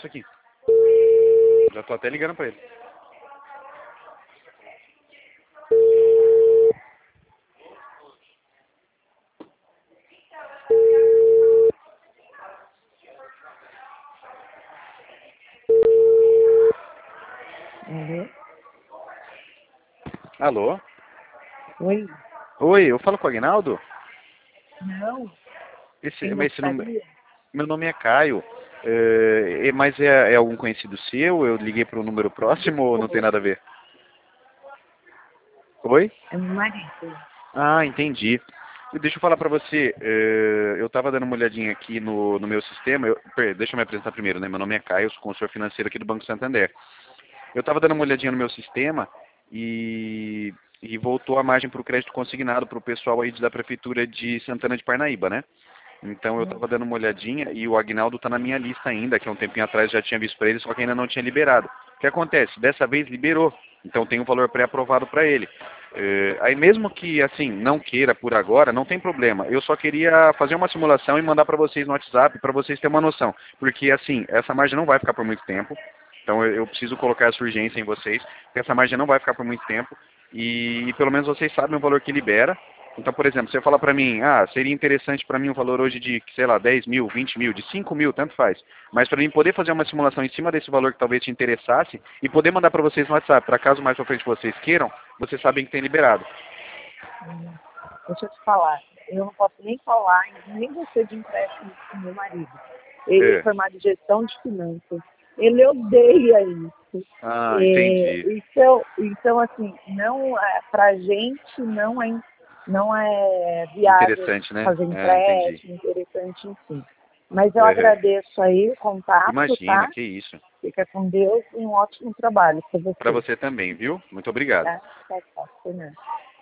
isso aqui. Já tô até ligando pra ele. Alô? Alô? Oi? Oi, eu falo com o Aguinaldo? Não, Esse, quem mas esse nome, gostaria? meu nome é Caio. Mas é algum conhecido seu? Eu liguei para um número próximo ou não tem nada a ver? Oi? É meu marido. Ah, entendi. Deixa eu falar para você, eu estava dando uma olhadinha aqui no meu sistema, deixa eu me apresentar primeiro, né? Meu nome é Caio, eu sou consultor financeiro aqui do Banco Santander. Eu estava dando uma olhadinha no meu sistema e voltou a margem para o crédito consignado para o pessoal aí da Prefeitura de Santana de Parnaíba, né? Então eu estava dando uma olhadinha e o Agnaldo está na minha lista ainda, que há um tempinho atrás já tinha visto para ele, só que ainda não tinha liberado. O que acontece? Dessa vez liberou, então tem um valor pré-aprovado para ele. Aí mesmo que assim não queira por agora, não tem problema. Eu só queria fazer uma simulação e mandar para vocês no WhatsApp para vocês terem uma noção, porque assim essa margem não vai ficar por muito tempo. Então eu preciso colocar essa urgência em vocês, porque essa margem não vai ficar por muito tempo e pelo menos vocês sabem o valor que libera. Então, por exemplo, você fala para mim, seria interessante para mim um valor hoje de, sei lá, 10 mil, 20 mil, de 5 mil, tanto faz. Mas para mim poder fazer uma simulação em cima desse valor que talvez te interessasse e poder mandar para vocês no WhatsApp, para caso mais para frente vocês queiram, vocês sabem que tem liberado. Deixa eu te falar, eu não posso nem falar, nem você de empréstimo com meu marido. Ele é É. formado em gestão de finanças. Ele odeia isso. Ah, entendi. Então, assim, não pra gente não é viável Interessante, né? fazer Entendi. empréstimo, interessante, enfim. Mas eu Uhum. agradeço aí o contato, Imagina, tá? que isso. Fica com Deus e um ótimo trabalho para Para você. você também, viu? Muito obrigado. Tá? Tchau, tchau. Fernanda.